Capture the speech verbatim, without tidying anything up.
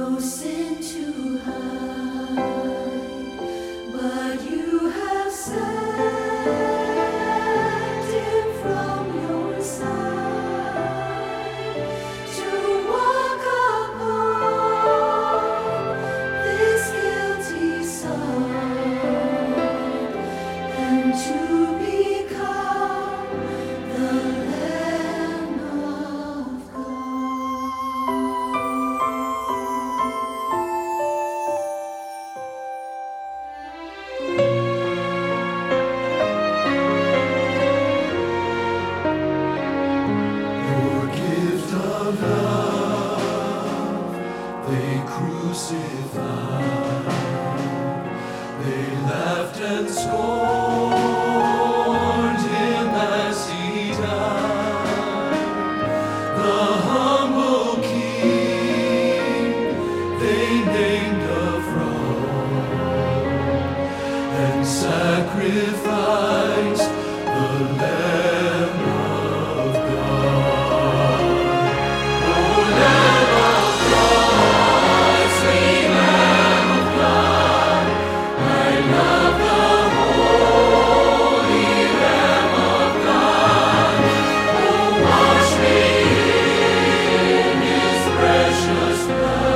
no sin to hide, but you have sent him from your side to walk upon this guilty side and to become the Lamb of God. Your gift of love they crucified. They laughed and scorned him as he died. The humble king they named a fraud and sacrificed the Lamb of God. O Lamb of God, sweet Lamb of God, I love the holy Lamb of God. Oh, wash me in His precious blood.